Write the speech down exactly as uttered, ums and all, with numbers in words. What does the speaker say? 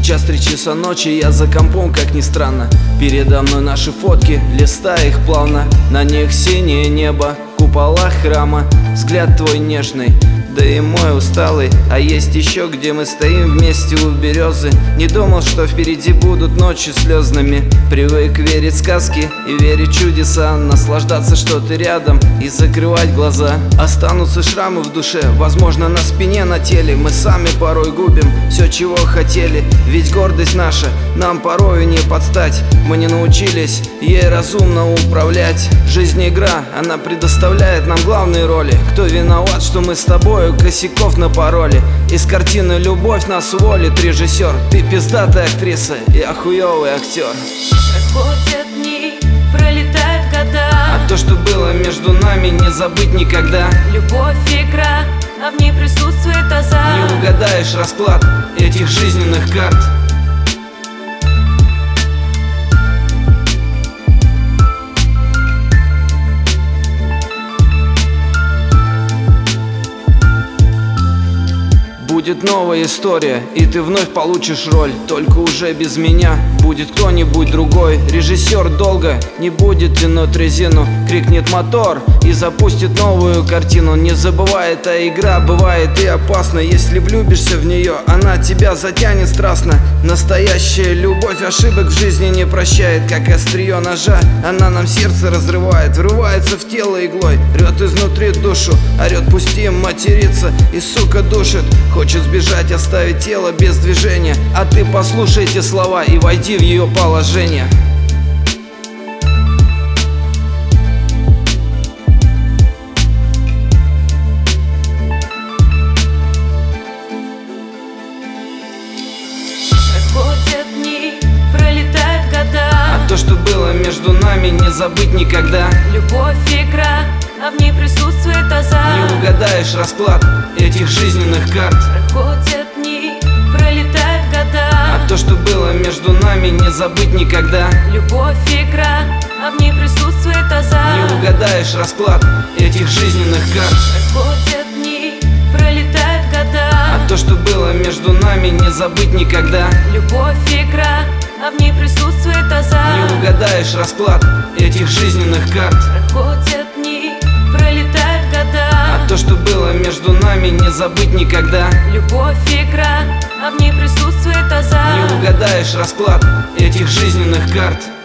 Час три часа ночи, я за компом, как ни странно. Передо мной наши фотки, листая их плавно. На них синее небо, купола храма. Взгляд твой нежный, да и мой усталый. А есть еще, где мы стоим вместе у березы. Не думал, что впереди будут ночи слезными. Привык верить в сказки и верить в чудеса. Наслаждаться, что ты рядом, и закрывать глаза. Останутся шрамы в душе, возможно, на спине, на теле. Мы сами порой губим все, чего хотели. Ведь гордость наша нам порою не подстать. Мы не научились ей разумно управлять. Жизнь игра, она предоставляет нам главные роли. Кто виноват, что мы с тобою косяков напороли? Из картины «Любовь нас уволит» режиссер. Ты пиздатая актриса, я хуёвый актер. Проходят дни, пролетают года, А то, что было между нами, не забыть никогда. любовь игра, а в ней присутствует азарт. Не угадаешь расклад этих жизненных карт. Будет новая история, и ты вновь получишь роль. Только уже без меня будет кто-нибудь другой. Режиссер долго не будет тянуть резину. Крикнет мотор и запустит новую картину. Не забывай, эта игра бывает и опасна. Если влюбишься в нее, она тебя затянет страстно. Настоящая любовь ошибок в жизни не прощает. Как острие ножа, она нам сердце разрывает. Врывается в тело иглой, рвет изнутри душу. Орет, пусти, матерится и, сука, душит. Хочет сбежать, оставить тело без движения. А ты послушай эти слова и войди в ее положение. Проходят дни, пролетают года, А то, что было между нами, не забыть никогда. любовь игра, а в ней присутствует азарт. Не угадаешь расклад этих жизненных карт. Проходят дни, пролетают года, А то, что было между нами, не забыть никогда. любовь игра, а в ней присутствует азарт. Не угадаешь расклад этих жизненных карт. Проходят дни, пролетают года, А то, что было между нами, не забыть никогда. любовь игра, а в ней присутствует азарт. Не угадаешь расклад этих жизненных карт. Проходят дни, пролетают года, А то, что было между нами, не забыть никогда. любовь игра, а в ней присутствует азарт. Не угадаешь расклад этих жизненных карт.